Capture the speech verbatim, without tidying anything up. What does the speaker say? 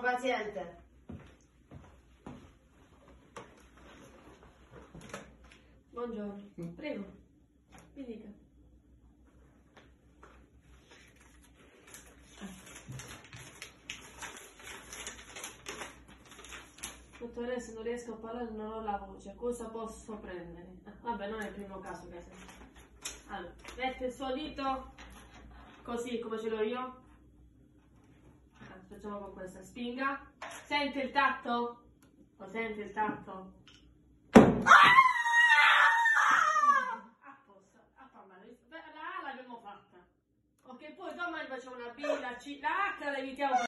paziente. Buongiorno, prego, mi dica. Dottoressa, non riesco a parlare, non ho la voce, cosa posso prendere? Ah, vabbè, non è il primo caso che sento. Allora, mette il suo dito, così come ce l'ho io. Ah, facciamo con questa, spinga. Sente il tatto? Lo sente il tatto? Ah! A posto, a farmela. La A l'abbiamo fatta. Ok, poi domani facciamo una B, la C, la H la evitiamo.